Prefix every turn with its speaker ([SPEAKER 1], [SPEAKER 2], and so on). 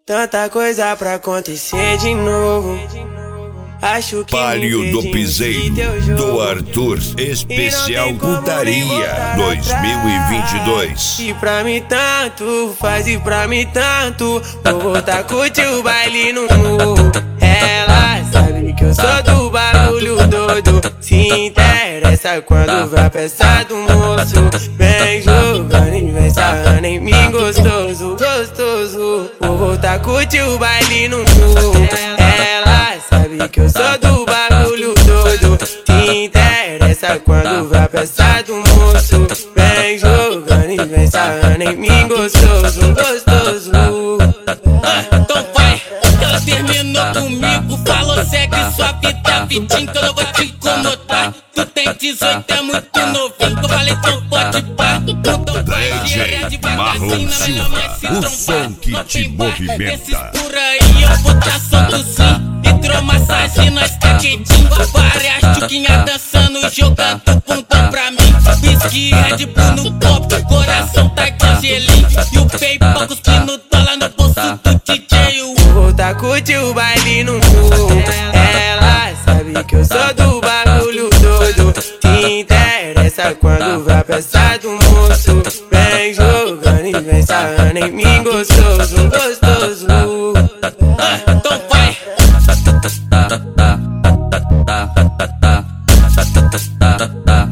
[SPEAKER 1] Tanta coisa pra acontecer de novo. Acho que
[SPEAKER 2] Palio do Piseiro, do Arthur, especial putaria 2022.
[SPEAKER 1] E pra mim tanto faz, e pra mim tanto. Vou voltar a curtir o baile no morro. Ela sabe que eu sou do bagulho doido. Se interessa quando vai peça do moço. Vem jogando e vem sarrando em mim gostoso, gostoso. Vou voltar a curtir o baile no morro. Ela sabe que eu sou do bagulho doido. Se interessa quando vai peça do moço. Vem jogando e vem sarrando em mim gostoso, gostoso.
[SPEAKER 3] Então vai, que ela terminou comigo. Falou segue sua vida, Vitinho, que eu não vou te incomodar. Tu tem 18, é muito novinho, que eu falei então pode pá.
[SPEAKER 2] DJ Marlon Silva, o som que te movimenta.
[SPEAKER 3] Esses por aí eu vou tá solto sim. Hidromassagem, nós tá quietinho. Várias chuquinhas dançando, jogando bundão pra mim. Whisky, Red Bull no copo, coração tá de gelinho. E o PayPal cuspindo dólar no bolso do DJ.
[SPEAKER 1] Vou voltar a curtir o baile no morro. Ela sabe que eu sou do bagulho doido. Se interessa quando vai peça do moço. Vem jogando e vem sarrando em mim gostoso, gostoso.
[SPEAKER 3] Então vai.
[SPEAKER 4] Ta ta ta ta ta ta ta ta ta ta ta ta ta ta